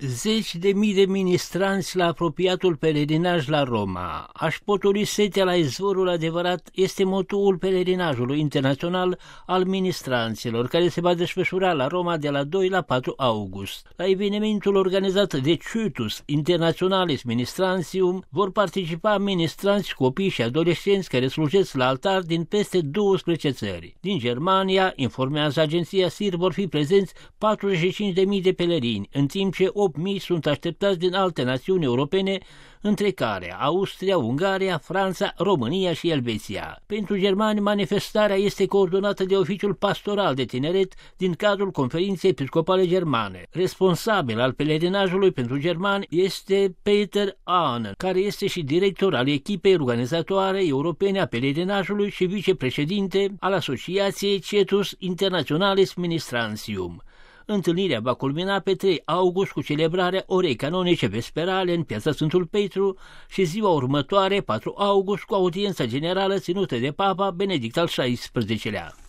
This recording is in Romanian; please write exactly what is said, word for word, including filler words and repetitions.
Zeci de mii de ministranți la apropiatul pelerinaj la Roma. Aș potoli setea la izvorul adevărat este motoul pelerinajului internațional al ministranților, care se va desfășura la Roma de la doi la patru august. La evenimentul organizat de Ciutus Internationalis Ministrantium vor participa ministranți, copii și adolescenți care slujesc la altar din peste douăsprezece țări. Din Germania, informează agenția S I R, vor fi prezenți patruzeci și cinci de mii de pelerini, în timp ce opt mii sunt așteptați din alte națiuni europene, între care Austria, Ungaria, Franța, România și Elveția. Pentru germani, manifestarea este coordonată de Oficiul Pastoral de Tineret din cadrul Conferinței Episcopale Germane. Responsabil al pelerinajului pentru germani este Peter Ahn, care este și director al echipei organizatoare europene a pelerinajului și vicepreședinte al Asociației Cetus Internationalis Ministrantium. Întâlnirea va culmina pe trei august cu celebrarea orei canonice vesperale în Piața Sfântul Petru și ziua următoare, patru august, cu audiența generală ținută de Papa Benedict al șaisprezecelea-lea.